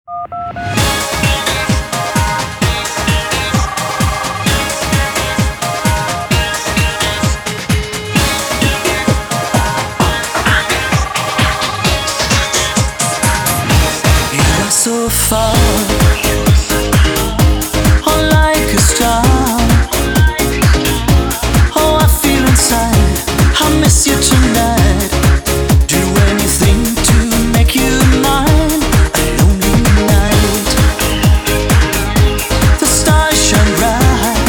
So far, oh, like a star. Oh, I feel inside, I miss you tonight. Do anything to make you mine. A lonely night, the stars shine bright.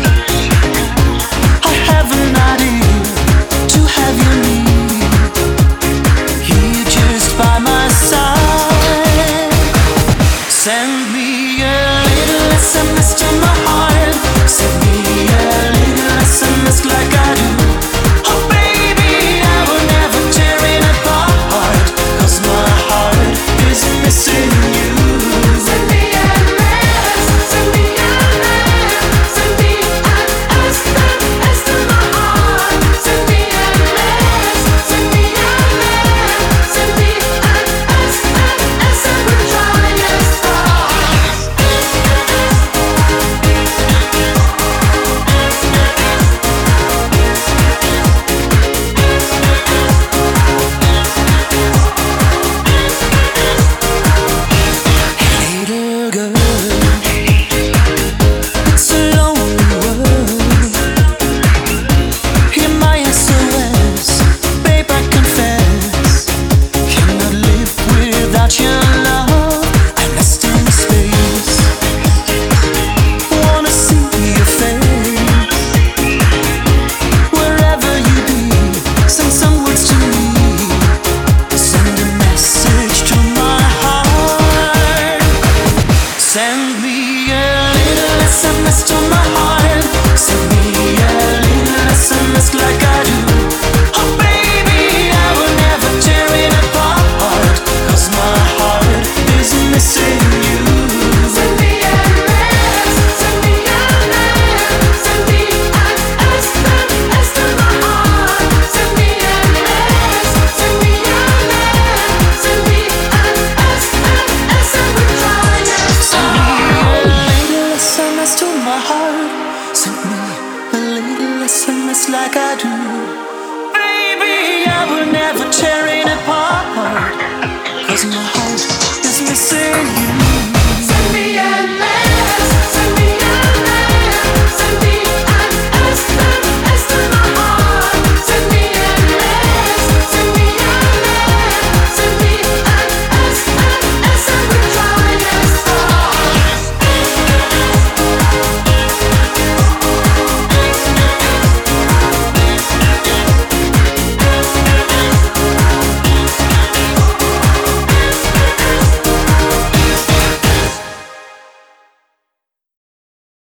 I have an idea to have you near, here just by my side. Send me a little SMS to my heart. Send me a little SMS like I do. Oh baby, I will never tear it apart, 'cause my heart is missing you. Send me a letter, send me a letter, send me an SMS to my heart. Send me a letter, send me a letter, send me an SMS, and we're trying as far. Little girl, it's a lonely world. Hear my SOS, babe, I confess. Cannot live without your love. I'm lost in space. Wanna see your face. Wherever you be, send some words to me. Send a message to my heart. Send me a little SMS to my heart. Send me a little SMS like I do. Oh baby, I will never tear it apart, 'cause my heart is missing you. Send me a letter, send me a letter, send me an SMS to my heart. Send me a letter, send me a letter, send me an SMS, and we're trying. Send me a little SMS to my heart. Send me a little SMS like I do. Baby, I will never tear it apart, 'cause my heart is missing you.